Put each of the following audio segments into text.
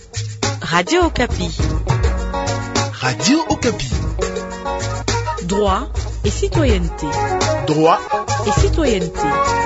Radio Okapi. Radio Okapi. Droit et citoyenneté. Droit et citoyenneté.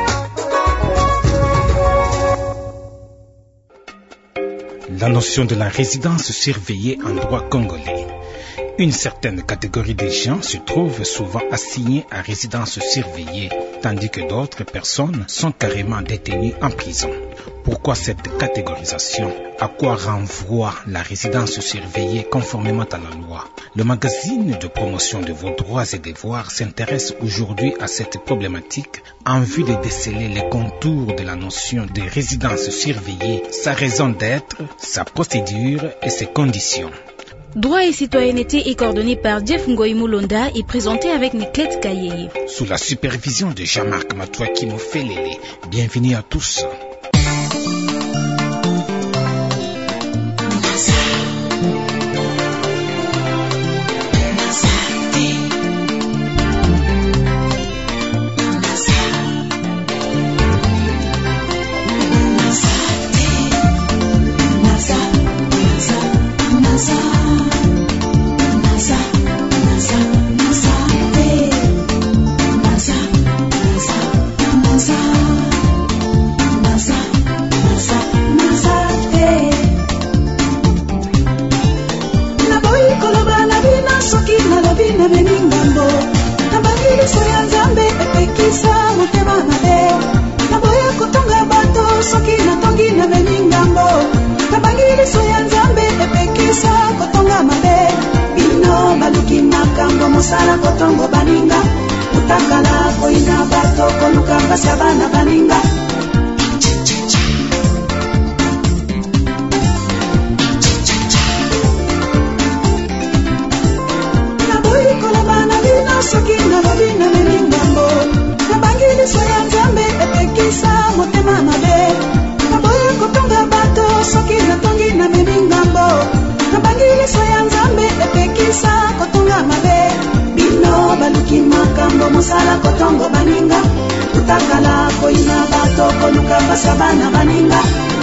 La notion de la résidence surveillée en droit congolais. Une certaine catégorie de gens se trouve souvent assignés à résidence surveillée, tandis que d'autres personnes sont carrément détenues en prison. Pourquoi cette catégorisation? À quoi renvoie la résidence surveillée conformément à la loi? Le magazine de promotion de vos droits et devoirs s'intéresse aujourd'hui à cette problématique en vue de déceler les contours de la notion de résidence surveillée, sa raison d'être, sa procédure et ses conditions. Droit et citoyenneté est coordonné par Jeff Ngoï-Moulonda et présenté avec Niklet Kayeye. Sous la supervision de Jean-Marc Matouakimo Felele. Bienvenue à tous. Musala kotongo baninga utakala koina bato koluka basa bana baninga na boyi kolobana bina soki na babina meninga mbo na bangili soya nzambe epekisa motema mabe na boyi kotonga bato soki na tongi na meninga mbo na bangili soya nzambe epekisa kotonga mabe baluki makambo musala kotongo baninga utakala koina bato koluka basa bana baninga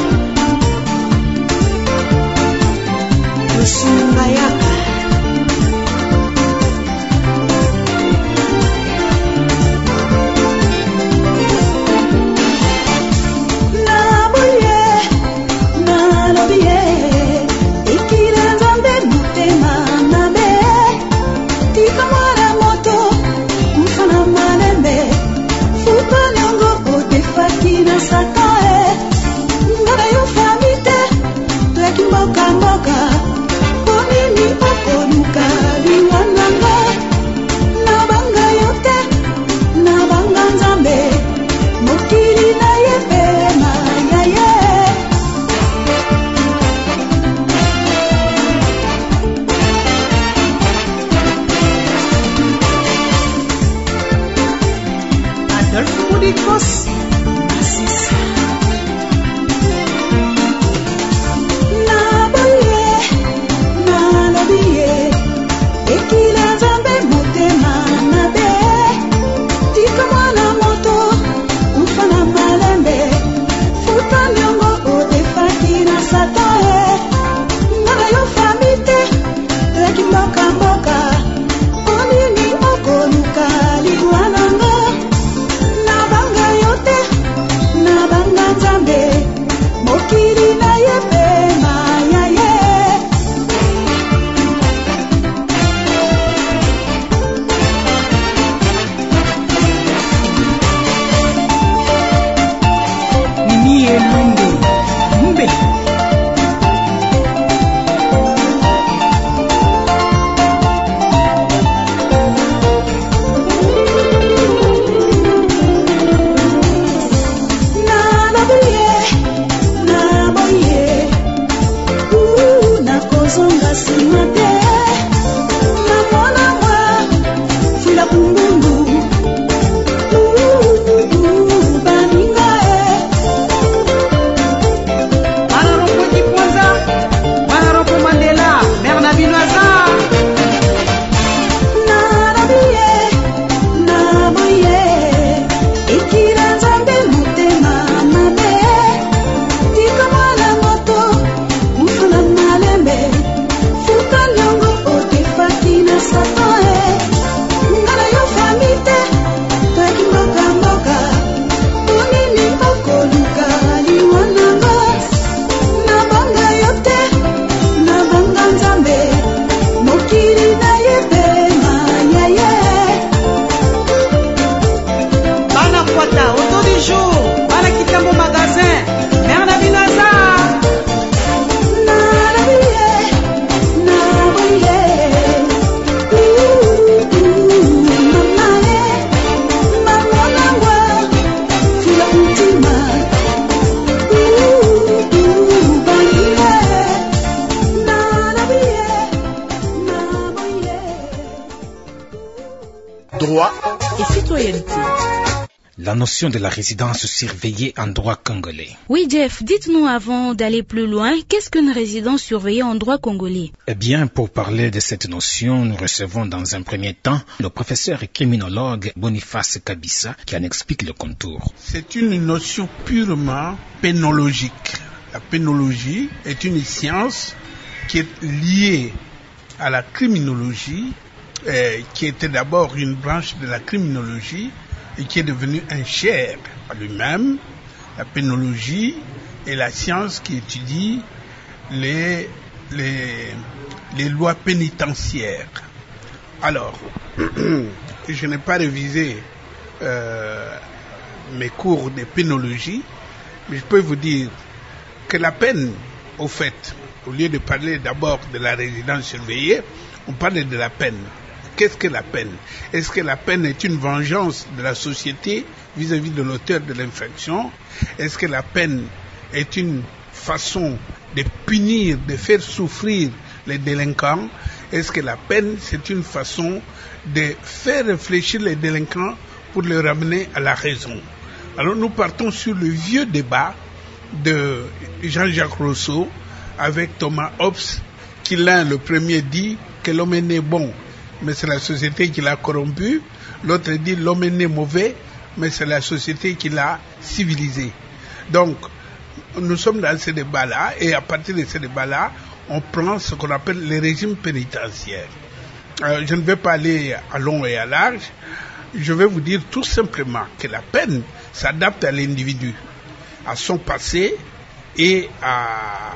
Lusunga yaka citoyenneté. La notion de la résidence surveillée en droit congolais. Oui, Jeff, dites-nous avant d'aller plus loin, qu'est-ce qu'une résidence surveillée en droit congolais? Eh bien, pour parler de cette notion, nous recevons dans un premier temps le professeur et criminologue Boniface Kabissa qui en explique le contour. C'est une notion purement pénologique. La pénologie est une science qui est liée à la criminologie, qui était d'abord une branche de la criminologie, et qui est devenu un chaire à lui-même. La pénologie est la science qui étudie les lois pénitentiaires. Alors, je n'ai pas révisé mes cours de pénologie, mais je peux vous dire que la peine, au fait, au lieu de parler d'abord de la résidence surveillée, on parle de la peine. Qu'est-ce que la peine? Est-ce que la peine est une vengeance de la société vis-à-vis de l'auteur de l'infraction? Est-ce que la peine est une façon de punir, de faire souffrir les délinquants? Est-ce que la peine, c'est une façon de faire réfléchir les délinquants pour les ramener à la raison? Alors nous partons sur le vieux débat de Jean-Jacques Rousseau avec Thomas Hobbes, qui l'un, le premier, dit que l'homme est né bon, mais c'est la société qui l'a corrompu. L'autre dit l'homme est né mauvais, mais c'est la société qui l'a civilisé. Donc, nous sommes dans ce débat-là, et à partir de ce débat-là, on prend ce qu'on appelle les régimes pénitentiaires. Je ne vais pas aller à long et à large. Je vais vous dire tout simplement que la peine s'adapte à l'individu, à son passé et à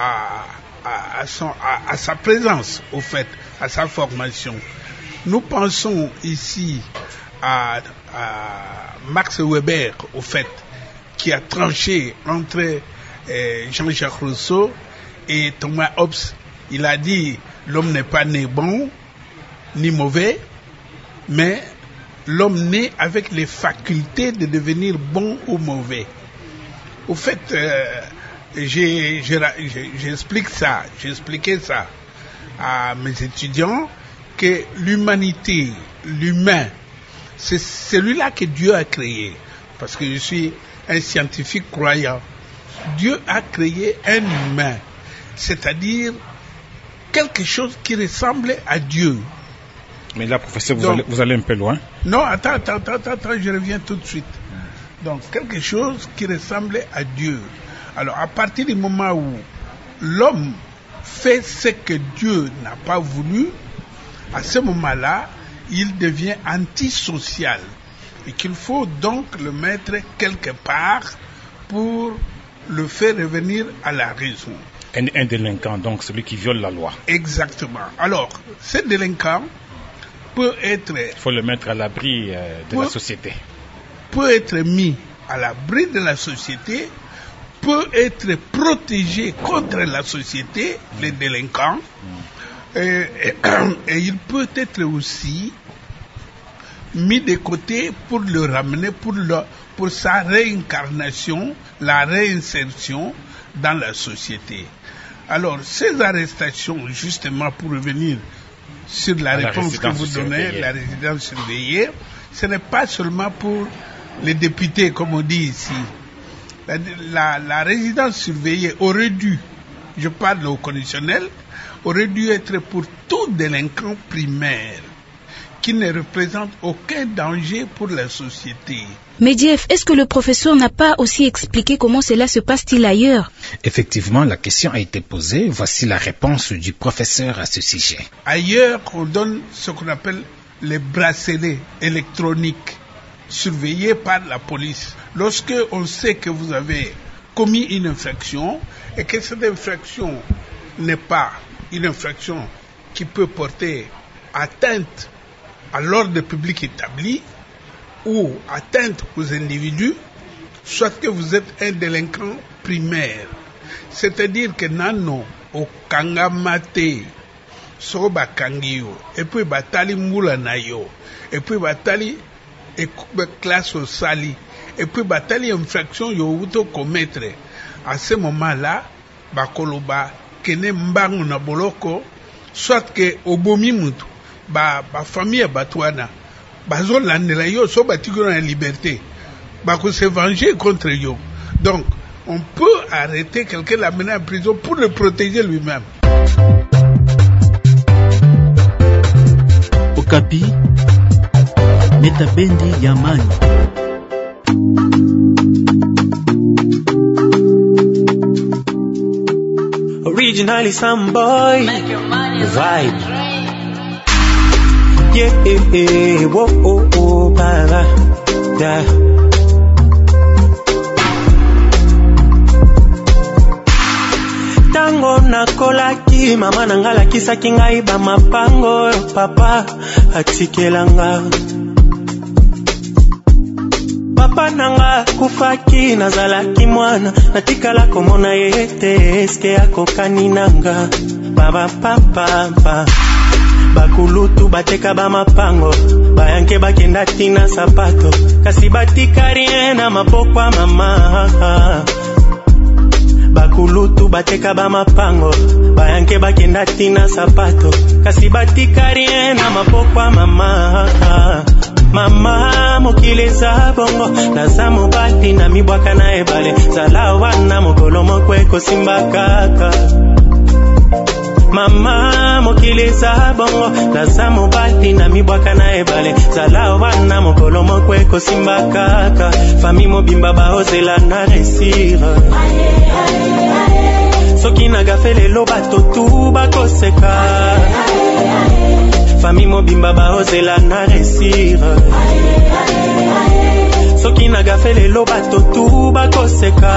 sa présence, au fait, à sa formation. Nous pensons ici à Max Weber, au fait, qui a tranché entre Jean-Jacques Rousseau et Thomas Hobbes. Il a dit l'homme n'est pas né bon ni mauvais, mais l'homme naît avec les facultés de devenir bon ou mauvais. Au fait, j'explique ça, j'ai expliqué ça à mes étudiants, que l'humanité, l'humain, c'est celui-là que Dieu a créé. Parce que je suis un scientifique croyant. Dieu a créé un humain, c'est-à-dire quelque chose qui ressemble à Dieu. Mais là, professeur, vous allez un peu loin. Non, attends, je reviens tout de suite. Donc, quelque chose qui ressemble à Dieu. Alors, à partir du moment où l'homme fait ce que Dieu n'a pas voulu, à ce moment-là, il devient antisocial. Et qu'il faut donc le mettre quelque part pour le faire revenir à la raison. Un délinquant, donc celui qui viole la loi. Exactement. Alors, ce délinquant peut être... Il faut le mettre à l'abri de la société. Peut être mis à l'abri de la société, peut être protégé contre la société, les délinquants, et il peut être aussi mis de côté pour le ramener, pour sa réincarnation, la réinsertion dans la société. Alors, ces arrestations, justement, pour revenir sur la réponse que vous donnez, la résidence surveillée, ce n'est pas seulement pour les députés, comme on dit ici. La résidence surveillée aurait dû, je parle au conditionnel, aurait dû être pour tout délinquant primaire qui ne représente aucun danger pour la société. Mais Jeff, est-ce que le professeur n'a pas aussi expliqué comment cela se passe-t-il ailleurs? Effectivement, la question a été posée. Voici la réponse du professeur à ce sujet. Ailleurs, on donne ce qu'on appelle les bracelets électroniques surveillés par la police. Lorsque on sait que vous avez commis une infraction et que cette infraction n'est pas une infraction qui peut porter atteinte à l'ordre public établi ou atteinte aux individus, soit que vous êtes un délinquant primaire. C'est-à-dire que nano au kangamate soba kangio et puis batali mula nayo et puis batali et classe au sali et puis batali infraction yo auto commettre. À ce moment-là, bakoloba kene mbangu na boloko soit que obomi mutu ba famille batwana bazo landela yo so batiko na liberté bako se venger contre yo. Donc on peut arrêter quelqu'un, l'amener en prison pour le protéger lui-même. Okapi Metabendi Yamani. Originally some boy vibe. Yeah, whoa, oh, oh, para, yeah. Tango na kolaki, mama nangala kisa kingai ba mapango, papa atikelanga. Papa nanga kufaki nazalaki mwana, natikala komona yete eske akokani nanga. Baba papa bakulutu bateka ba mapango, bayanke bakenda tina sapato, kasi batika rien na mapokwa mama. Bakulutu bateka ba mapango, bayanke bakenda tina sapato, kasi batika rien na mapokwa mama. Mama mokileza bongo, naza mobati na mibwaka na ebale, zala wana mokolo mokweko simba kaka. Mama mokileza bongo, naza mobati na mibwaka na ebale, zala wana mokolo mokweko simba kaka. Fami mobimba baozela na resira, soki nagafele lo bato tu bakoseka. Fami mobimba baozela na resira, soki nagafele lo bato tu bakoseka.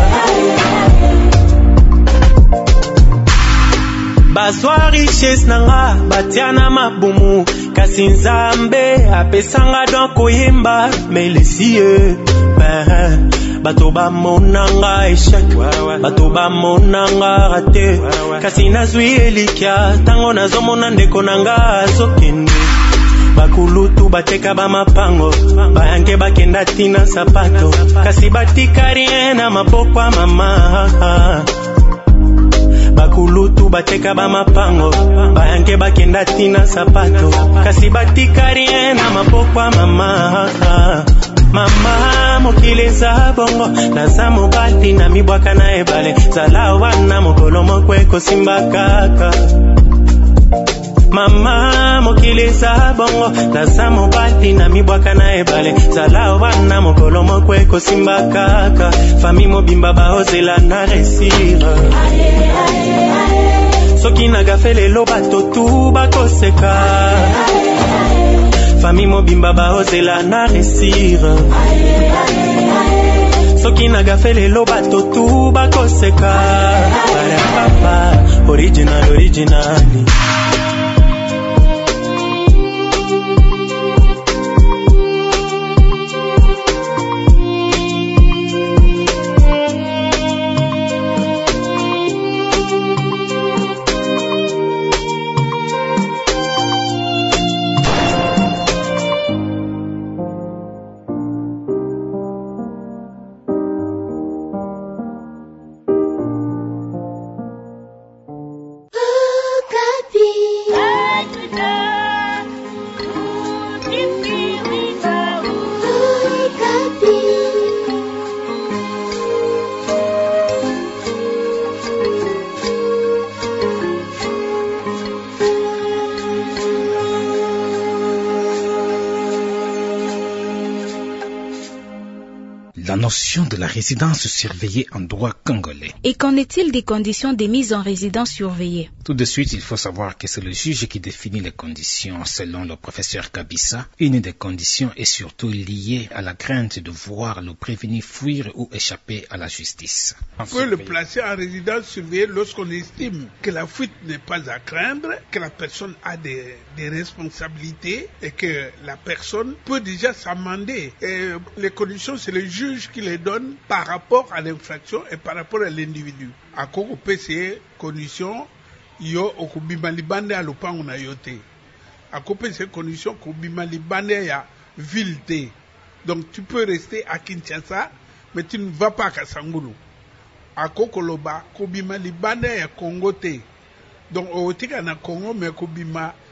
Bazwa richesse nanga batiana mabumu, kasi nzambe apesanga don koyemba melesie. Bato ba monanga échec, bato ba monanga raté, kasi nazwi elikia tango nazomona ndeko nanga azokende. Bakulutu bateka ba mapango, bayanke bakenda tina sapato, kasi batika rien na mapokwa mama. Bakulutu bateka ba mapango, bayanke bakenda tina sapato, kasi batika rien na mapokwa mama. Mama mokileza bongo, naza mobati na mibwaka na ebale, zala wana mokolo mokweko simba kaka. Mama mokileza bongo, naza mobati na mibwaka na ebale, zala wana mokolo mokweko simba kaka. Fami mobimba baozela na resira, soki nagafele lo bato tu bakoseka. Fami mobimba baozela na resira, soki nagafele lo bato tu bakoseka. Para papa originally. La notion de la résidence surveillée en droit congolais. Et qu'en est-il des conditions de mise en résidence surveillée? Tout de suite, il faut savoir que c'est le juge qui définit les conditions. Selon le professeur Kabissa, une des conditions est surtout liée à la crainte de voir le prévenu fuir ou échapper à la justice. On peut le placer en résidence surveillée lorsqu'on estime que la fuite n'est pas à craindre, que la personne a des responsabilités et que la personne peut déjà s'amender. Et les conditions, c'est le juge qui les donne par rapport à l'infraction et par rapport à l'individu. À Koko PC, condition, yo okubima libande à lopango na yote. À Koko PC, condition, okubima libande ya ville. Donc tu peux rester à Kinshasa, mais tu ne vas pas à Kasangulu. À Kokoloba, okubima libande ya Congo te. Donc otika na Congo, mais okubima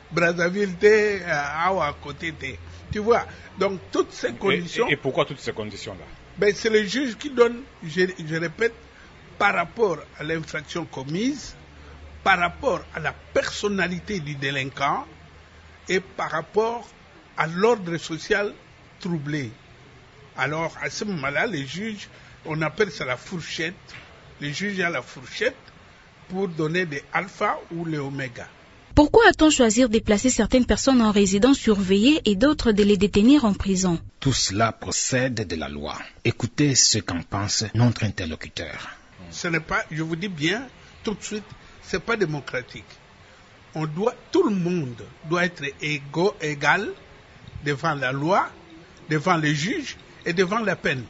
Brazzaville, à côté. Tu vois, donc toutes ces conditions... Et pourquoi toutes ces conditions-là? Ben, c'est le juge qui donne, je répète, par rapport à l'infraction commise, par rapport à la personnalité du délinquant et par rapport à l'ordre social troublé. Alors, à ce moment-là, les juges, on appelle ça la fourchette. Les juges ont la fourchette pour donner des alpha ou les oméga. Pourquoi a-t-on choisi de placer certaines personnes en résidence surveillée et d'autres de les détenir en prison? Tout cela procède de la loi. Écoutez ce qu'en pense notre interlocuteur. Ce n'est pas, je vous dis bien, tout de suite, c'est pas démocratique. Tout le monde doit être égal devant la loi, devant les juges et devant la peine.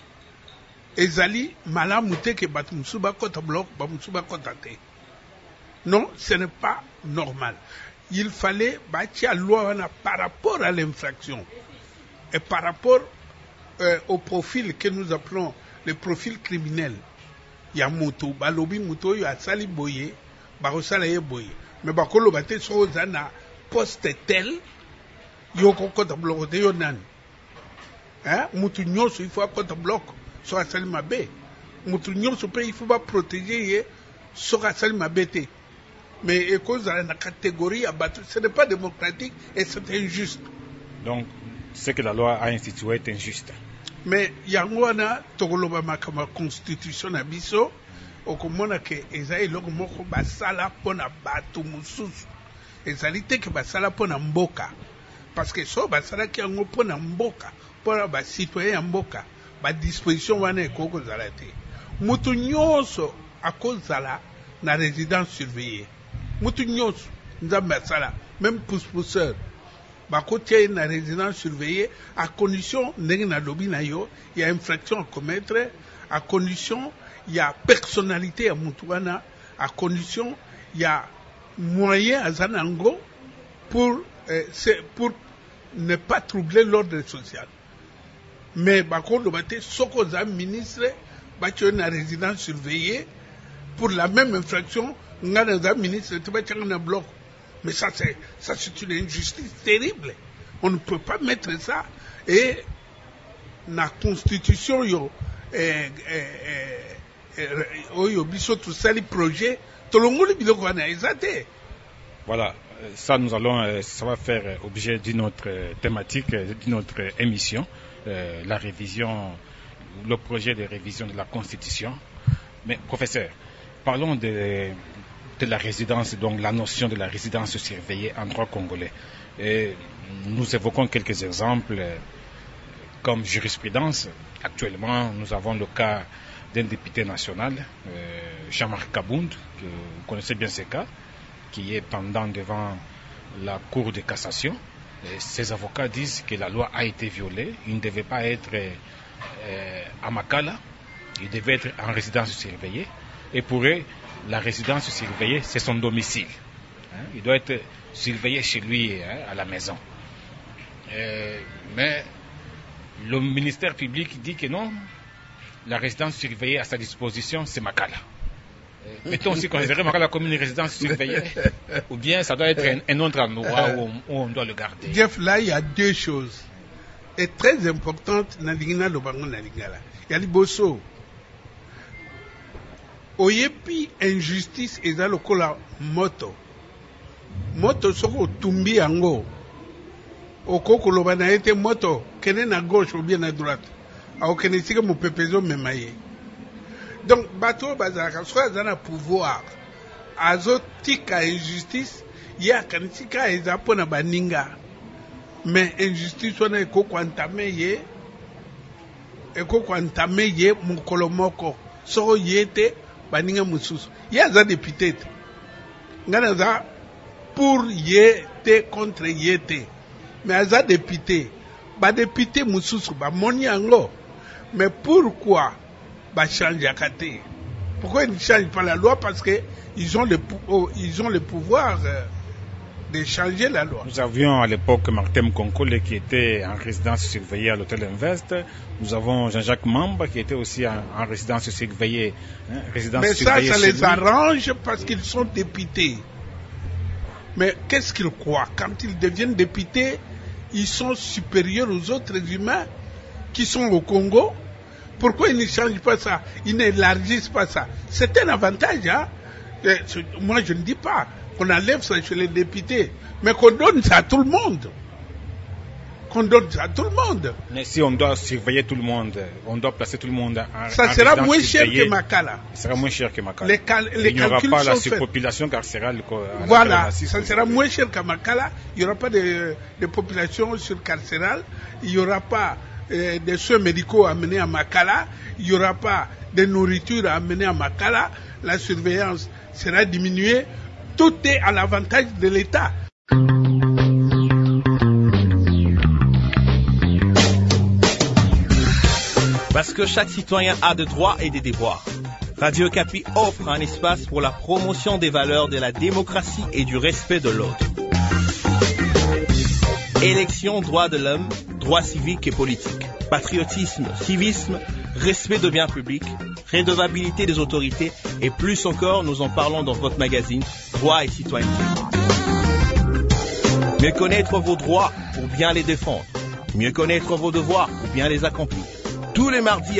Ezali malamute ke batumusuba kota bloc, bamusuba kota te. Non, ce n'est pas normal. Il fallait bâtir la loi par rapport à l'infraction et par rapport au profil que nous appelons le profil criminel. Il y a moto, balobi moto, il y a sali boye, barosala ye boye. Mais bakolo bate so zana poste tel, yo kota bloc te yo nan. Hein? Mutu nyoso il faut kota bloc. So asali mabe mutu nyonso pe il faut pas protéger so asali mabete mais cause à la catégorie abattu ce n'est pas démocratique et c'est injuste. Donc ce que la loi a institué est injuste. Mais yango wana tokoloba makama constitution na biso okomona ke ezali loko moko basala pona batu mususu ezali te ke basala pona mboka parce que so basala ki yango pona mboka pona ba citoyen ya mboka ba disposition wana ekoko zala te mutu nyonso akozala na résidence surveillée mutu nyonso nzambe asala même pousse-pousseur bakotia na résidence surveillée à condition ndenge na lobi na yo il y a infraction à commettre à condition il y a personnalité ya mutu wana à condition il y a moyen azanango pour ne pas troubler l'ordre social. Mais bakondo bate soko za ministre batyo na résidence surveillée pour la même infraction ngana za ministre te batyo na bloc. Mais ça c'est une injustice terrible. On ne peut pas mettre ça et na constitution yo oyo biso tout sali projet tolongoli biloko na ezate. Voilà, ça nous allons ça va faire objet d'une autre thématique, d'une autre émission. La révision, le projet de révision de la Constitution. Mais professeur, parlons de la résidence, donc la notion de la résidence surveillée en droit congolais. Et nous évoquons quelques exemples comme jurisprudence. Actuellement, nous avons le cas d'un député national, Jean-Marc Kabound, que vous connaissez bien ce cas, qui est pendant devant la Cour de cassation. Et ses avocats disent que la loi a été violée. Il ne devait pas être à Makala, il devait être en résidence surveillée. Et pour eux, la résidence surveillée, c'est son domicile. Il doit être surveillé chez lui, à la maison. Mais le ministère public dit que non, la résidence surveillée à sa disposition, c'est Makala. Peut-on aussi considérer Makala comme une résidence surveillée ou bien ça doit être un autre endroit où on doit le garder? Jeff, là, il y a deux choses et très importantes. Il y a liboso. Oyepi injustice et dans le cola moto. Moto soko tumbi ango. Okoko lobana ete moto kene na gauche ou bien à droite. Au kene sika mo pepezo memaye. Donc, bateau bazaka, soit dans le pouvoir, azotika injustice, il y a kanisika ezapona baninga. Mais injustice, on a entamé ye, mukolomoko, so yete, baninga mususu. Il y a des députés. Nganaza, pour yete contre yete. Mais aza député, ba député mususu, ba moni ango. Mais pourquoi? Pourquoi ils ne changent pas la loi? Parce qu'ils ont le pouvoir de changer la loi. Nous avions à l'époque Martin Konkole qui était en résidence surveillée à l'hôtel Invest. Nous avons Jean-Jacques Mamba qui était aussi en résidence surveillée. Mais ça les arrange parce qu'ils sont députés. Mais qu'est-ce qu'ils croient? Quand ils deviennent députés, ils sont supérieurs aux autres humains qui sont au Congo. Pourquoi ils ne changent pas ça? Ils n'élargissent pas ça. C'est un avantage, hein? Moi, je ne dis pas qu'on enlève ça chez les députés, mais qu'on donne ça à tout le monde. Mais si on doit surveiller tout le monde, on doit placer tout le monde en ça sera moins cher que Makala. Ça sera moins cher que Makala. Il n'y aura pas la surpopulation carcérale. Voilà, ça sera moins cher qu'à Makala. Il n'y aura pas de population surcarcérale. Il n'y aura pas des soins médicaux amenés à Makala. Il n'y aura pas de nourriture amenée à Makala. La surveillance sera diminuée. Tout est à l'avantage de l'État. Parce que chaque citoyen a des droits et des devoirs. Radio Okapi offre un espace pour la promotion des valeurs de la démocratie et du respect de l'autre. Élection, droits de l'homme, droits civiques et politiques, patriotisme, civisme, respect de biens publics, redevabilité des autorités et plus encore, nous en parlons dans votre magazine Droits et citoyenneté. Mieux connaître vos droits pour bien les défendre. Mieux connaître vos devoirs pour bien les accomplir. Tous les mardis.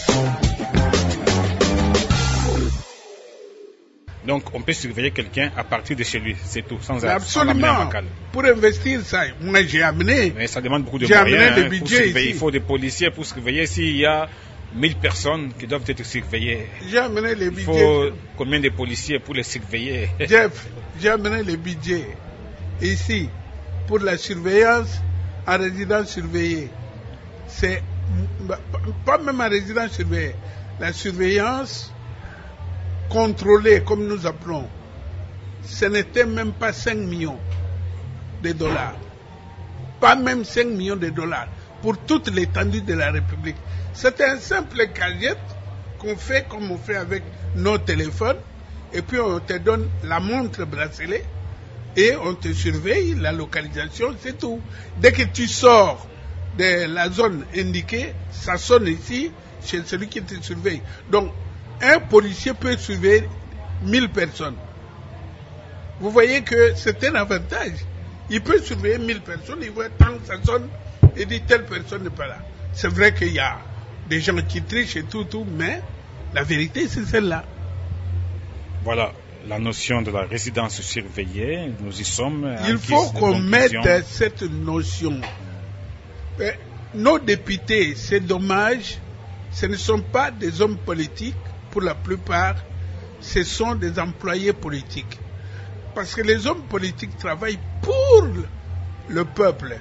Donc, on peut surveiller quelqu'un à partir de chez lui, c'est tout, sans absolument. Pour investir ça, moi j'ai amené. Mais ça demande beaucoup de moyens. Amené budget pour surveiller. Il faut des policiers pour surveiller. S'il y a 1000 personnes qui doivent être surveillées, j'ai amené les budgets. Il faut combien de policiers pour les surveiller? Jeff, j'ai amené les budgets ici pour la surveillance en résidence surveillée. C'est pas même en résidence surveillée, la surveillance contrôlée, comme nous appelons, ce n'était même pas 5 millions de dollars. Pas même 5 millions de dollars pour toute l'étendue de la République. C'est un simple gadget qu'on fait comme on fait avec nos téléphones, et puis on te donne la montre bracelet et on te surveille la localisation, c'est tout. Dès que tu sors de la zone indiquée, ça sonne ici chez celui qui te surveille. Donc, un policier peut surveiller 1000 personnes. Vous voyez que c'est un avantage. Il peut surveiller 1000 personnes, il voit tant que ça sonne, et dit telle personne n'est pas là. C'est vrai qu'il y a des gens qui trichent et tout, mais la vérité c'est celle-là. Voilà la notion de la résidence surveillée, nous y sommes. Il faut qu'on mette cette notion. Nos députés, c'est dommage, ce ne sont pas des hommes politiques, pour la plupart, ce sont des employés politiques. Parce que les hommes politiques travaillent pour le peuple.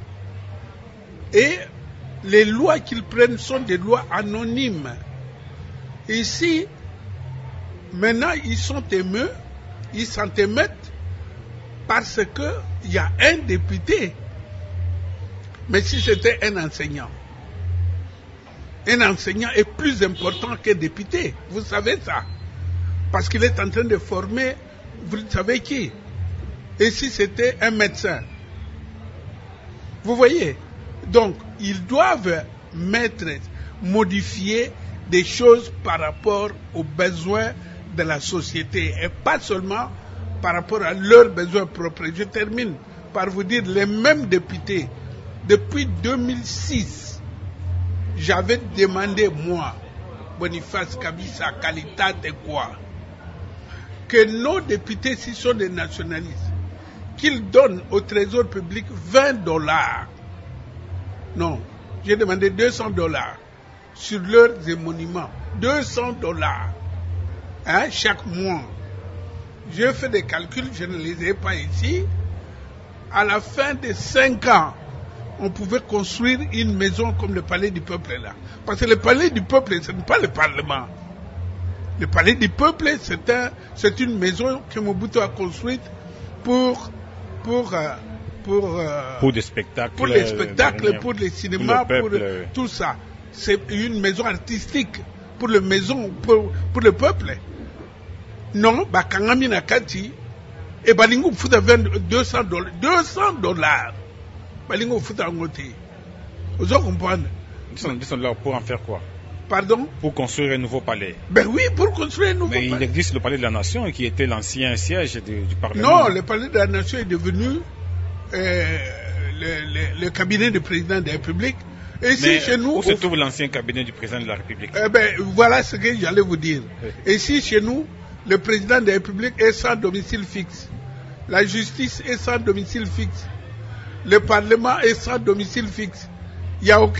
Et les lois qu'ils prennent sont des lois anonymes. Ici, maintenant, ils sont émus, ils s'en émettent parce qu'il y a un député. Mais si c'était un enseignant est plus important qu'un député. Vous savez ça. Parce qu'il est en train de former, vous savez qui? Et si c'était un médecin? Vous voyez? Donc, ils doivent modifier des choses par rapport aux besoins de la société et pas seulement par rapport à leurs besoins propres. Je termine par vous dire, les mêmes députés, depuis 2006, j'avais demandé, moi, Boniface Kabisa, Qualitate quoi, que nos députés, s'ils sont des nationalistes, qu'ils donnent au trésor public $20. Non, j'ai demandé $200 sur leurs émoluments. $200 chaque mois. J'ai fait des calculs, je ne les ai pas ici. À la fin de 5 ans, on pouvait construire une maison comme le palais du peuple là. Parce que le palais du peuple, ce n'est pas le parlement. Le palais du peuple, c'est une maison que Mobutu a construite pour des spectacles, pour les cinémas, pour tout ça. C'est une maison artistique pour le peuple. Non, Bakangami Nakati, et Balingo Fouta $200. Balingo Fouta Ngote. Vous comprenez? $200 pour en faire quoi? Pardon? Pour construire un nouveau palais. Ben oui, pour construire un nouveau palais. Mais il existe le palais de la Nation qui était l'ancien siège du Parlement. Non, le palais de la Nation est devenu le cabinet du président de la République. Et ici, chez nous, où se trouve l'ancien cabinet du président de la République? Voilà ce que j'allais vous dire. Et ici, chez nous, le président de la République est sans domicile fixe. La justice est sans domicile fixe. Le Parlement est sans domicile fixe. Il n'y a aucun...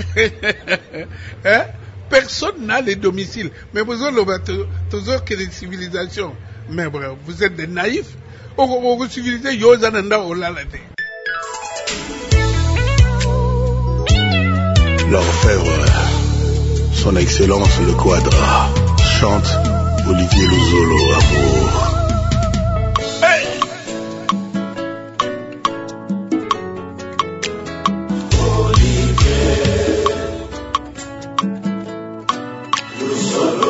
Personne n'a les domiciles. Mais vous avez toujours que des civilisations. Mais bref, vous êtes des naïfs. Vous civilisez, Yozananda Olalade. L'orfèvre, son excellence le Quadra, chante Olivier Luzolo, amour. Hey! Olivier Luzolo,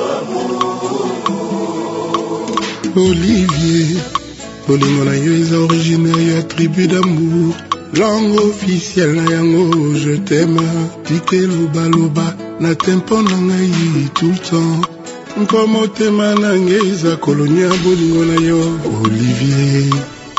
amour. Olivier, bolingo na yo eza originaire ya tribu d'amour. Langue officielle na yango, je t'aime. Tike loba loba, na tempo na ngai tout le temps. Mpo motema na ngai eza kolonia bolingo na yo, Olivier.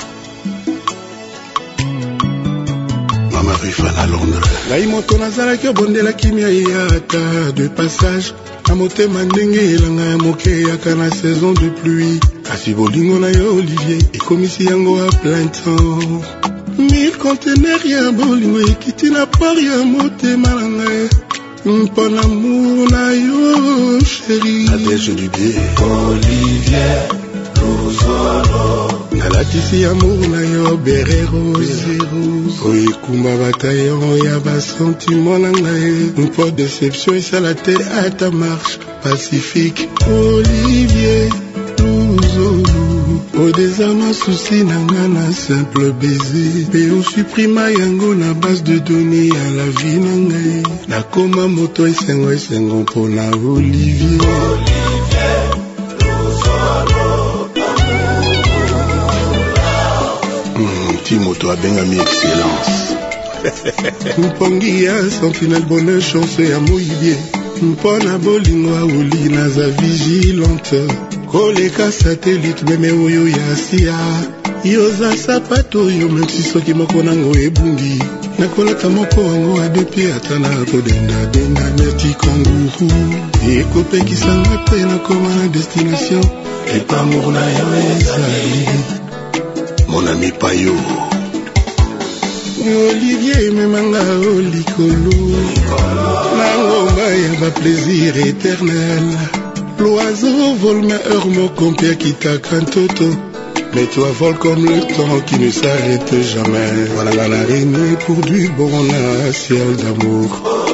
Mama rifa na Londres. Ngai moto nazalaki obondela kimia yata de passage. Na motema ndenge elanga ya moke yaka na saison de pluie. Kasi bolingo na yo, Olivier, ekomisi yango à plein temps. 1000 conteneurs ya bolingo ekiti na pari ya motema na ngai mpo na amour na yo chéri Nadège du biais Olivier Luzolo nalatisi amour na yo bere rose po ekumba bataillon ya basentiment na ngai mpo déception esala te ata marche pacifique Olivier Luzolo au désarmement souci nanga simple baiser pe on supprima yango na base de données à la vie nangai na koma moto esengo mpona Olivier Luzolo ti moto abengami excellence mpongi ya sentinelle bonheur chance ya moyibie mpona bolingo aoli naza vigilante koleka satellite meme oyo ya sia yoza sapato yo memsi soki moko nango ebungi nakolata moko wango adepi ata na kodenda neti kanguru ekopekisanga mpe nakoma na destination epamour na yo ezali mon ami payo Olivier memanga olikolo nangomba ya baplaisir éternel. L'oiseau vole ma heure, mon compère qui t'accrante toto. Mais toi vole comme le temps qui ne s'arrête jamais. Voilà l'araignée pour du bon ciel d'amour.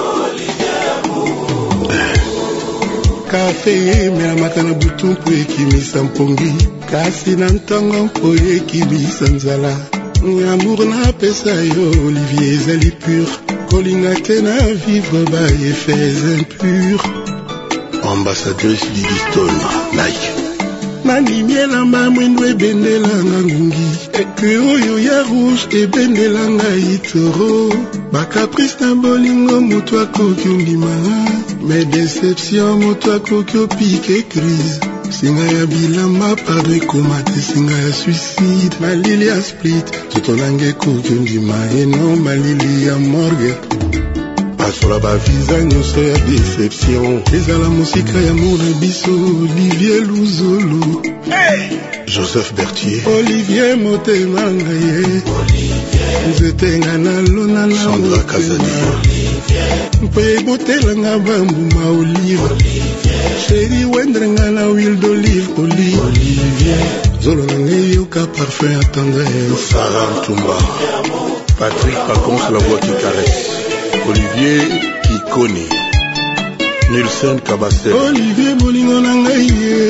Café, mais la matana bouton pour ekimisa mpongi. Kasi na ntango pour ekimisa nzala. Amour na pesa yo Olivier ezali pur. Kolinga te na vivre ba effets impurs. Ambassadrice Didi Stone, Nike. Manimiela mamwendo ebendelanga ngungi. Eke oyo ya rouge ebendelanga itoro. Bakaprice na bolingo moto akoki ondima. Mais déception moto akoki opike crise. Singa ya bilamba pardon komate singa ya suicide. Malili ya split, totonange koki ondima. Eno malili ya morgue. Asola ba visa nyonso ya déception. Ezala musika ya mona biso Olivier Luzolo. Hey! Joseph Berthier. Olivier motema ngaye. Olivier. Nzete nga na lona na Sandra Kazadi. Olivier. Mpe botela nga bambuma olive. Olivier. Chéri wendre nga na huile d'olive. Olivier. Zolo na nge yoka parfum à tendresse. Sarah Ntumba. Patrick Pacons, la voix qui caresse. Olivier Kikoni Nielsen Kabase Olivier Bolingo na ngai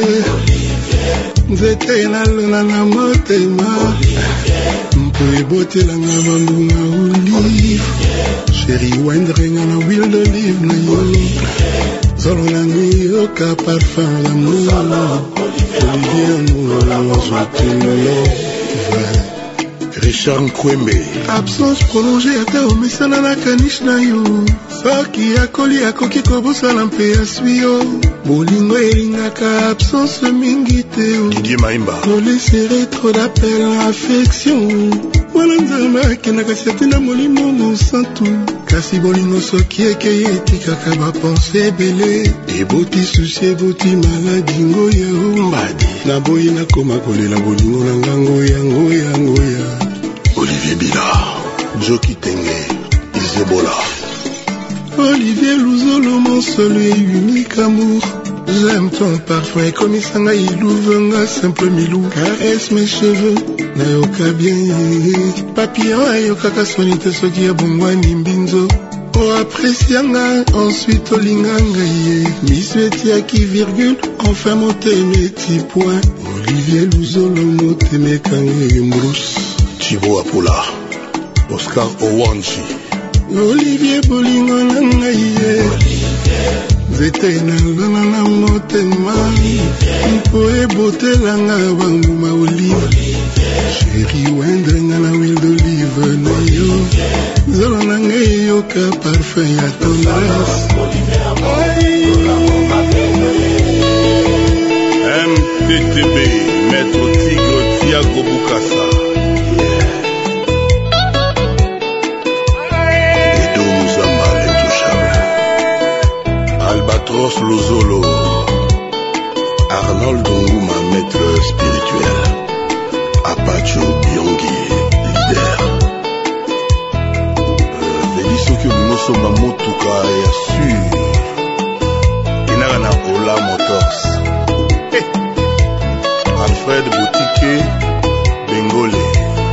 nzete na lona na motema mpo ebotelanga bambuma olive chéri wendrenga na huile d'olive na yo zolo na ngai yoka parfum d'amour Olivier amour je te love Richard Nkwembe. Absence prolongée ata omesana na kanish na yo. Soki akoli akoki kobosala mpe aswi yo. Bolingo elingaka absence mingi te. Didier Maimba. Tolesere trop d'appel à affection. Wana nzambe akendaka siati na molimo mosantu. Kasi bolingo soki ekei etikaka bapense ebele. Eboti susi eboti maladi ngoya ombadi. Naboyi nakoma kolela bolingo na ngango yango. Olivier Bila, Joki Tenge, Isebola. Olivier Louzolo, mon seul et unique amour. J'aime ton parfum, comme Isanga Ilouvanga, simple Milou. Caresse mes cheveux, nayoka bien. Papillon, ayoka kasonite, soki abongwani mbinzo. Oh, apprécianga, ensuite olinganga ye. Misueti aki virgule, enfin moteme ti point. Olivier Louzolo, moteme kange mbrousse. Thibaut Apula, Oscar Owanji. Olivier Bolingo nangaye. Zete nalana na motema. Mpo ebotelanga banguma olive. Chéri wendre ngana huile d'olive na yo. Zolo nangaye yoka parfum ya tendresse. MTTB, Maître Tigre Thiago Bukasa. Albatros Lozolo, Arnold Nguma, maître spirituel, Apacho Biongi, leader, Vélisoki Olimosomba Motuka et Assur, Inagana Ola Motors, Alfred Boutique, Bengole,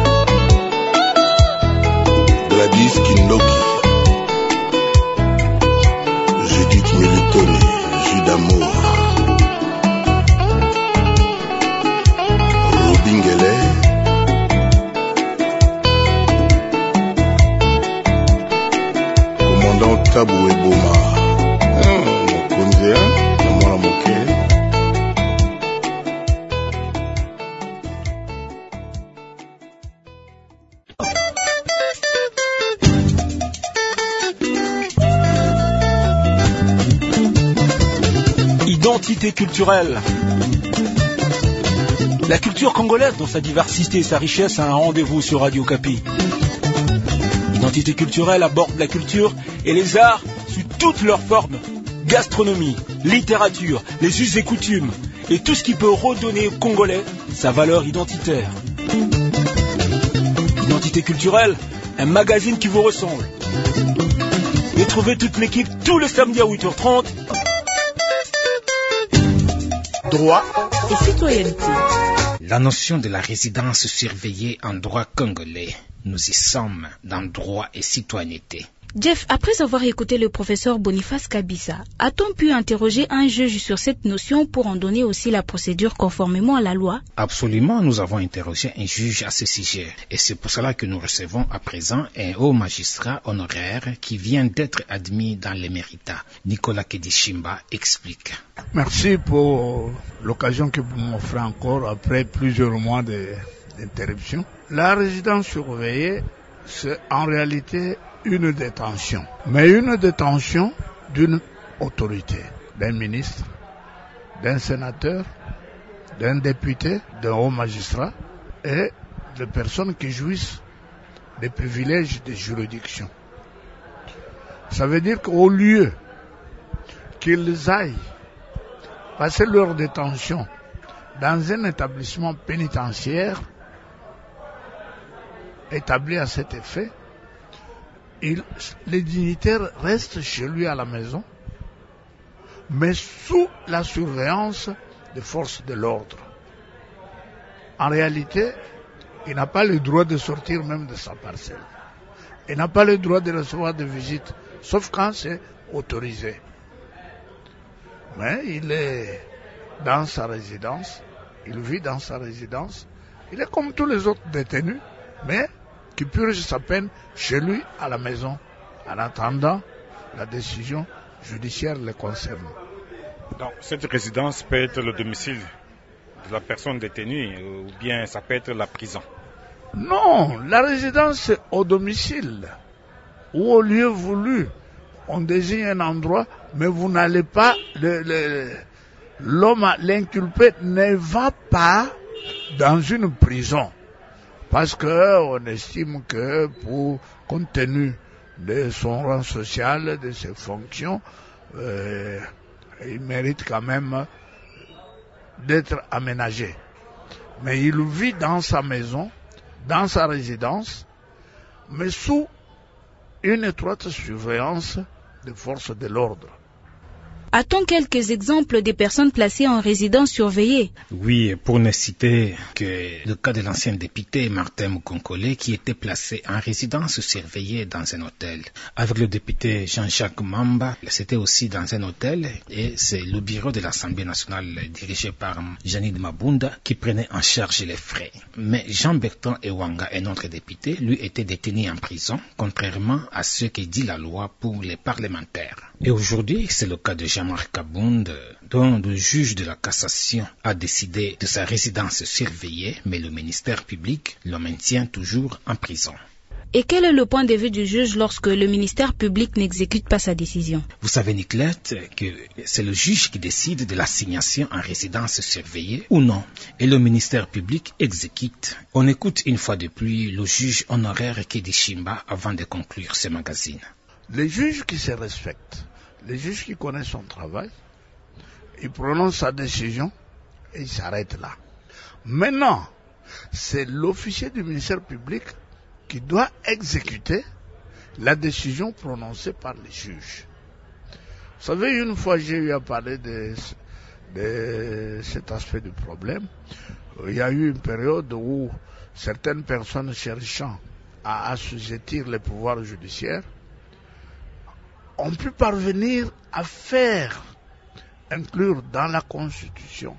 Gladys Kindoki, Militoni, Jus d'amour, Robin Gele, Commandant Tabou et Boma, Mokonzea, Namona Moke. Identité culturelle. La culture congolaise, dans sa diversité et sa richesse, a un rendez-vous sur Radio Okapi. Identité culturelle aborde la culture et les arts sous toutes leurs formes. Gastronomie, littérature, les us et coutumes, et tout ce qui peut redonner aux Congolais sa valeur identitaire. Identité culturelle, un magazine qui vous ressemble. Retrouvez toute l'équipe tous les samedis à 8h30. Droit et citoyenneté. La notion de la résidence surveillée en droit congolais. Nous y sommes dans droit et citoyenneté. Jeff, après avoir écouté le professeur Boniface Kabisa, a-t-on pu interroger un juge sur cette notion pour en donner aussi la procédure conformément à la loi? Absolument, nous avons interrogé un juge à ce sujet. Et c'est pour cela que nous recevons à présent un haut magistrat honoraire qui vient d'être admis dans l'éméritat. Nicolas Kedishimba explique. Merci pour l'occasion que vous m'offrez encore après plusieurs mois d'interruption. La résidence surveillée, c'est en réalité une détention, mais une détention d'une autorité, d'un ministre, d'un sénateur, d'un député, d'un haut magistrat et de personnes qui jouissent des privilèges de juridiction. Ça veut dire qu'au lieu qu'ils aillent passer leur détention dans un établissement pénitentiaire établi à cet effet, les dignitaires restent chez lui à la maison, mais sous la surveillance des forces de l'ordre. En réalité, il n'a pas le droit de sortir même de sa parcelle. Il n'a pas le droit de recevoir des visites, sauf quand c'est autorisé. Mais il est dans sa résidence, il vit dans sa résidence, il est comme tous les autres détenus, mais qui purge sa peine chez lui à la maison, en attendant la décision judiciaire le concernant. Donc, cette résidence peut être le domicile de la personne détenue ou bien ça peut être la prison. Non, la résidence c'est au domicile ou au lieu voulu. On désigne un endroit, mais vous n'allez pas, l'inculpé ne va pas dans une prison. Parce qu'on estime que compte tenu de son rang social, de ses fonctions, il mérite quand même d'être aménagé. Mais il vit dans sa maison, dans sa résidence, mais sous une étroite surveillance des forces de l'ordre. A-t-on quelques exemples des personnes placées en résidence surveillée? Oui, pour ne citer que le cas de l'ancien député Martin Mukonkole qui était placé en résidence surveillée dans un hôtel. Avec le député Jean-Jacques Mamba, c'était aussi dans un hôtel et c'est le bureau de l'Assemblée nationale dirigé par Janine Mabunda qui prenait en charge les frais. Mais Jean-Bertrand Ewanga, un autre député, lui était détenu en prison, contrairement à ce que dit la loi pour les parlementaires. Et aujourd'hui, c'est le cas de Jean-Marc Kabound, dont le juge de la cassation a décidé de sa résidence surveillée, mais le ministère public le maintient toujours en prison. Et quel est le point de vue du juge lorsque le ministère public n'exécute pas sa décision? Vous savez, Nicolette, que c'est le juge qui décide de l'assignation en résidence surveillée ou non, et le ministère public exécute. On écoute une fois de plus le juge honoraire Kedi Shimba avant de conclure ce magazine. Les juges qui se respectent, les juges qui connaissent son travail, il prononce sa décision et il s'arrête là. Maintenant, c'est l'officier du ministère public qui doit exécuter la décision prononcée par les juges. Vous savez, une fois j'ai eu à parler de cet aspect du problème, il y a eu une période où certaines personnes cherchant à assujettir les pouvoirs judiciaires ont pu parvenir à faire inclure dans la Constitution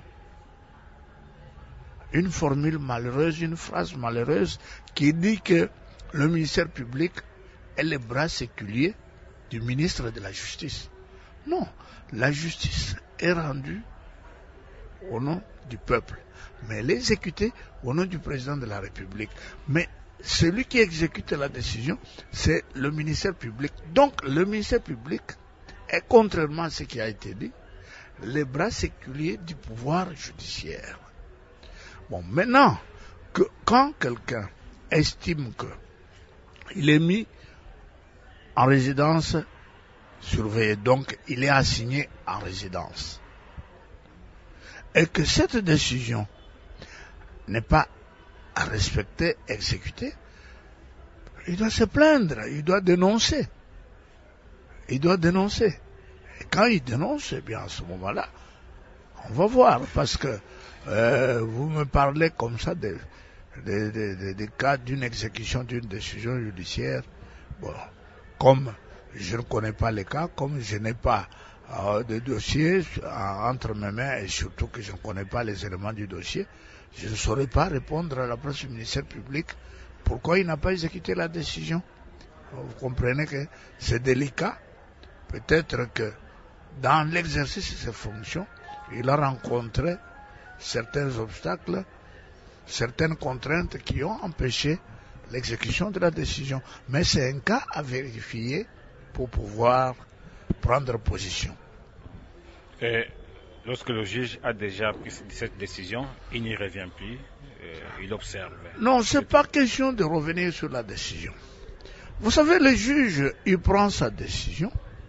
une formule malheureuse, une phrase malheureuse qui dit que le ministère public est le bras séculier du ministre de la Justice. Non, la justice est rendue au nom du peuple, mais elle est exécutée au nom du président de la République. Mais celui qui exécute la décision, c'est le ministère public. Donc, le ministère public est, contrairement à ce qui a été dit, les bras séculiers du pouvoir judiciaire. Bon, maintenant, quand quelqu'un estime qu'il est mis en résidence surveillée, donc il est assigné en résidence, et que cette décision n'est pas à respecter, exécuter, il doit se plaindre, il doit dénoncer. Il doit dénoncer. Et quand il dénonce, eh bien à ce moment-là, on va voir, parce que vous me parlez comme ça des cas d'une exécution d'une décision judiciaire. Bon, comme je ne connais pas les cas, comme je n'ai pas de dossier entre mes mains et surtout que je ne connais pas les éléments du dossier, je ne saurais pas répondre à la place du ministère public pourquoi il n'a pas exécuté la décision. Vous comprenez que c'est délicat. Peut-être que dans l'exercice de ses fonctions, il a rencontré certains obstacles, certaines contraintes qui ont empêché l'exécution de la décision. Mais c'est un cas à vérifier pour pouvoir prendre position. Et lorsque le juge a déjà pris cette décision, il n'y revient plus, il observe. Non, ce n'est pas question de revenir sur la décision. Vous savez, le juge, il prend sa décision,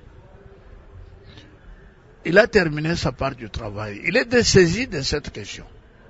il a terminé sa part du travail, il est dessaisi de cette question.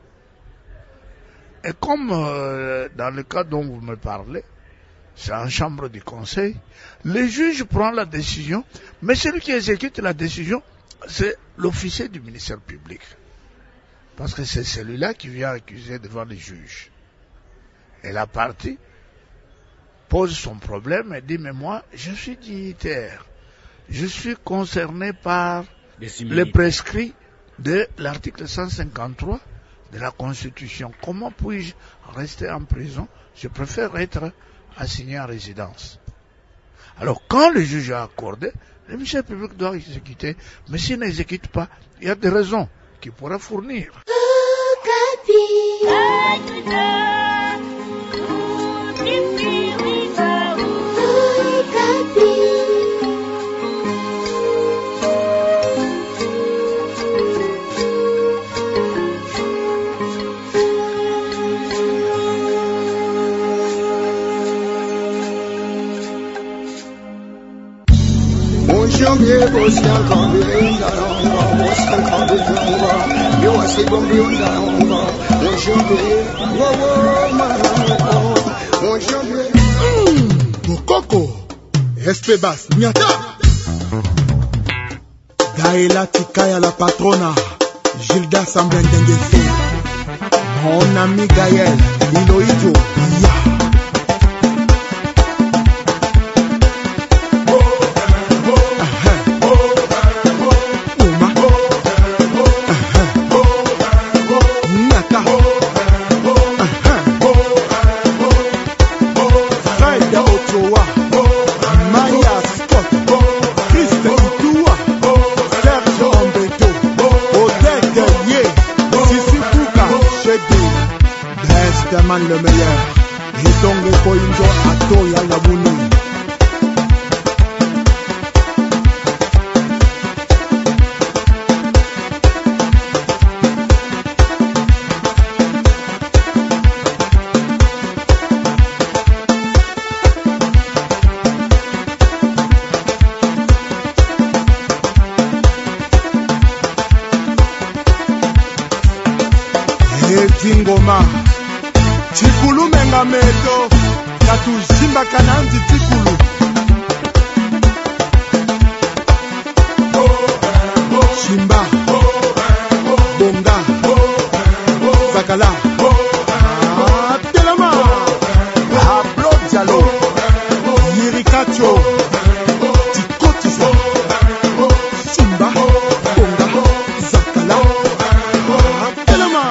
Et comme dans le cas dont vous me parlez, c'est en chambre du conseil, le juge prend la décision, mais celui qui exécute la décision, c'est l'officier du ministère public. Parce que c'est celui-là qui vient accuser devant les juges. Et la partie pose son problème et dit, mais moi, je suis dignitaire. Je suis concerné par les prescrits de l'article 153 de la Constitution. Comment puis-je rester en prison? Je préfère être assigné en résidence. Alors, quand le juge a accordé, le ministère public doit exécuter, mais s'il n'exécute pas, il y a des raisons qu'il pourra fournir. Bokoko, Espebas, Nyata. Gaëla Tikaya la patrona, Gilda Sambendengefe. Mon ami Gaël, Iloïdo, Ya. Le meilleur et donc le coinjo ato ya la buni Tingoma Tikulu menga meto Katu zimba kananzi tikulu Shimba Bonga Zakala Telema Ablo Diallo Yirikacho Tikotisa Shimba Bonga Zakala Telema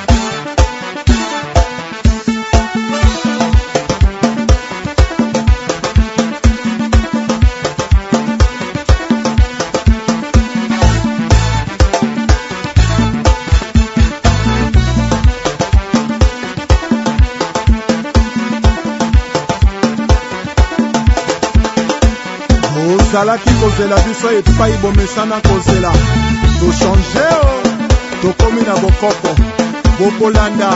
Zalaki kozela biso epai bomesana kozela to change to komi na bokoko bokolanda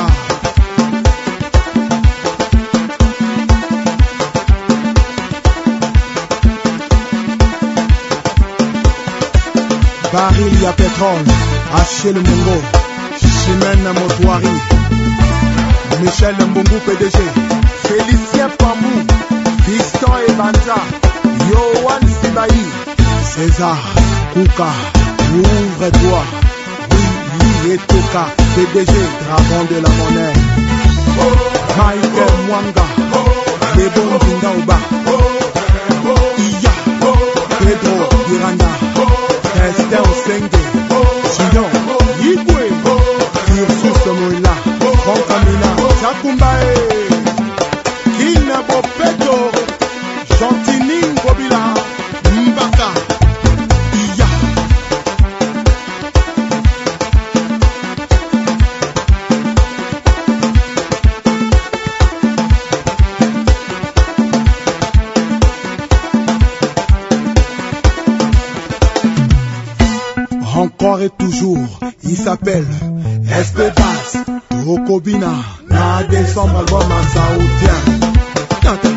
baril ya pétrole Achille Mungo Chimène Motoari Michel Mbungu PDG Félicien Pamou Fiston Ebanza Yohan Sibaï, César, Kouka, ouvre-toi, oui, et Toka, PDG, dragon de la monnaie, Michael Mwanga, Lebon Zindaouba, Iya, Pedro Miranda, Esther Osenge, Sinon, Yibwe, Ursus Moïla, Frankamina, Sakumbae, Kina Bopeto, Chantini Ngobila Mbaka Iya Encore et toujours, il s'appelle Espebas Okobina, na décembre album en saoudien.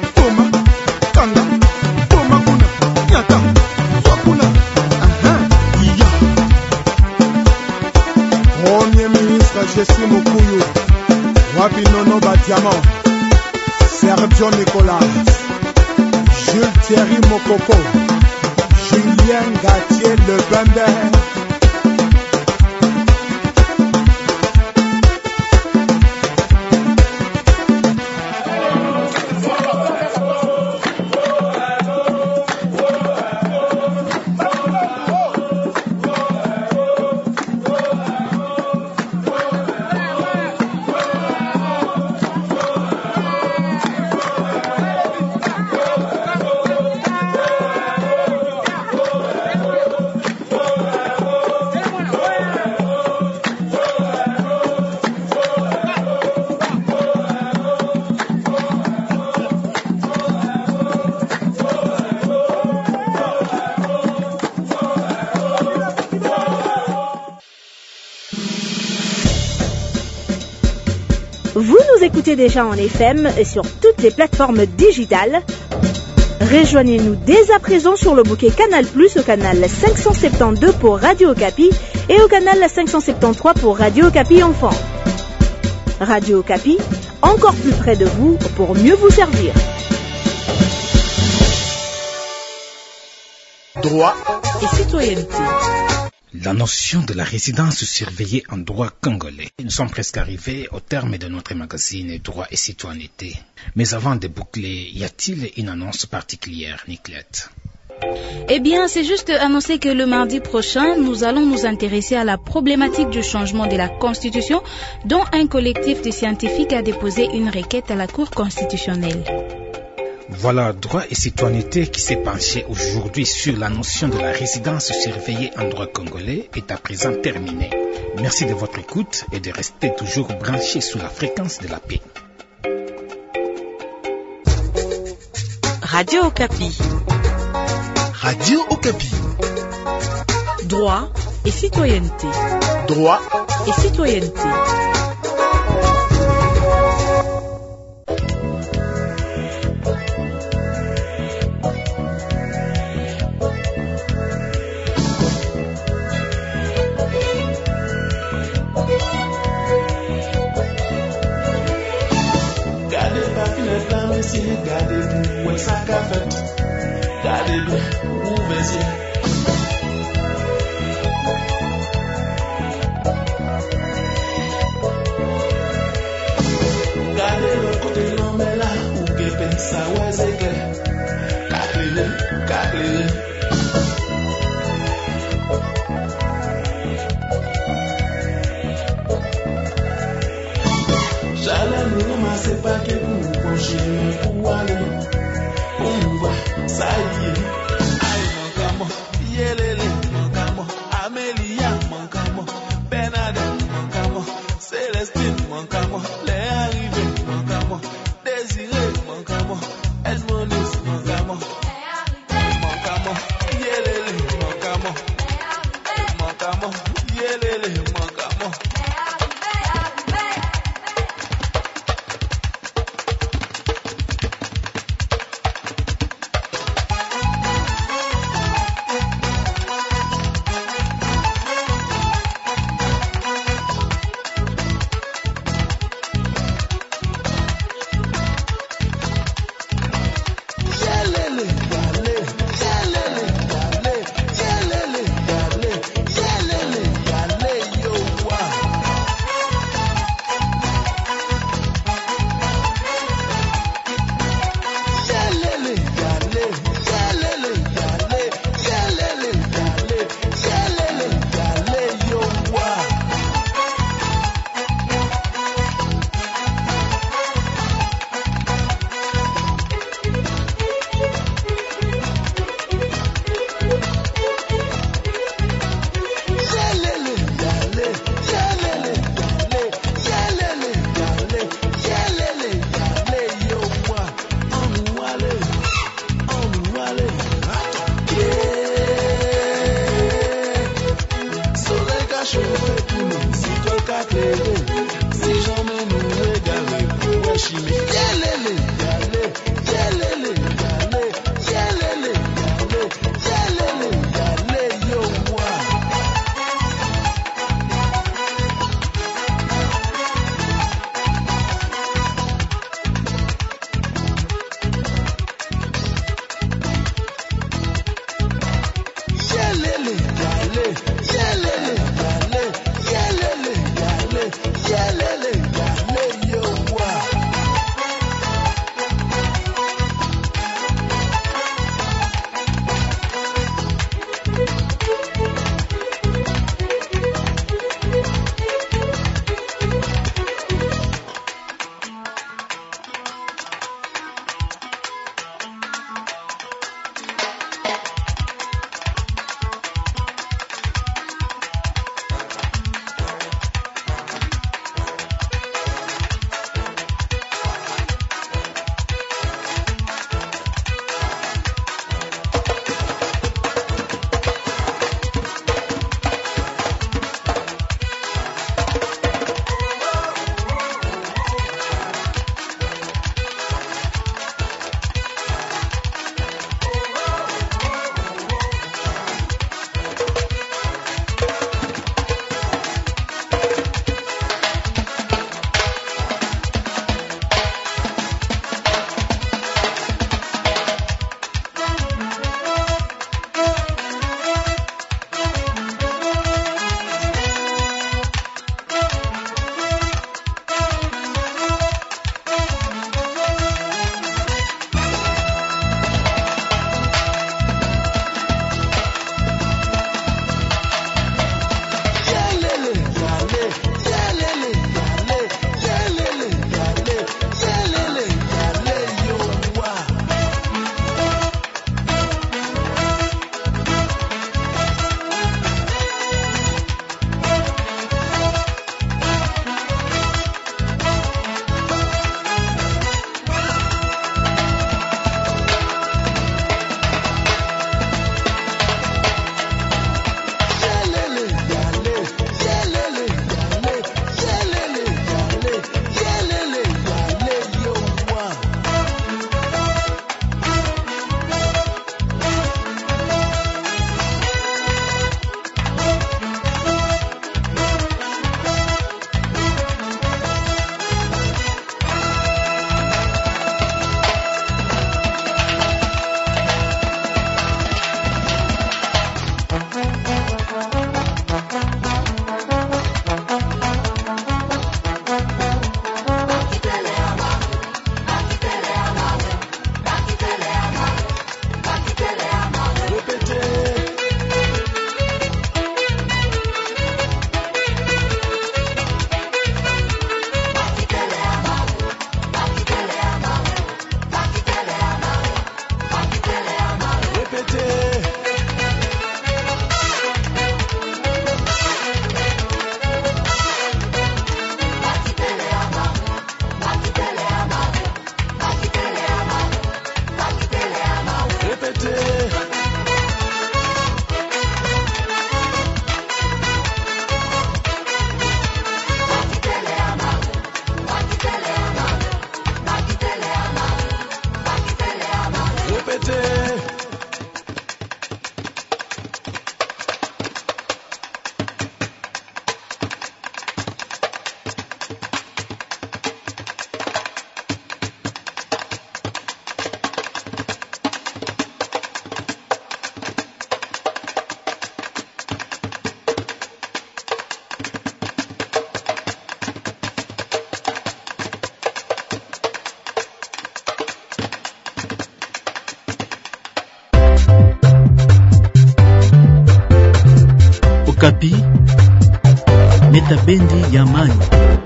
Premier ministre Jessie Mukuyu, Wabi Nono Badiamant, Sergio Nicolas, Jules Thierry Mokoko, Julien Gatier Le Bembe. Vous nous écoutez déjà en FM et sur toutes les plateformes digitales. Rejoignez-nous dès à présent sur le bouquet Canal+, au canal 572 pour Radio Okapi et au canal 573 pour Radio Okapi Enfant. Radio Okapi, encore plus près de vous pour mieux vous servir. Droit et citoyenneté. La notion de la résidence surveillée en droit congolais. Nous sommes presque arrivés au terme de notre magazine Droit et citoyenneté. Mais avant de boucler, y a-t-il une annonce particulière, Niclette? Eh bien, c'est juste annoncer que le mardi prochain, nous allons nous intéresser à la problématique du changement de la Constitution, dont un collectif de scientifiques a déposé une requête à la Cour constitutionnelle. Voilà, Droit et citoyenneté qui s'est penché aujourd'hui sur la notion de la résidence surveillée en droit congolais est à présent terminé. Merci de votre écoute et de rester toujours branchés sous la fréquence de la paix. Radio Okapi. Radio Okapi. Droit et citoyenneté. Droit et citoyenneté. Gardez-vous, où est ça qu'a fait? Gardez-vous, où vas-y? Gardez le côté non mais là, où que pense ouais c'est clair. Caclez-le. J'allais nous ramasser pas que vous penchez pour aller. On voit, ça y est. Aïe, mon camo, yélélé, mon camo, Amélia, mon camo, Bernadette, mon camo, Célestine, mon camo, les arrivés, mon camo, Désiré, mon camo, Edmondus, mon camo, yélélé, mon camo, yélélé, mon camo. Okapi, Meta Bendi ya Amani.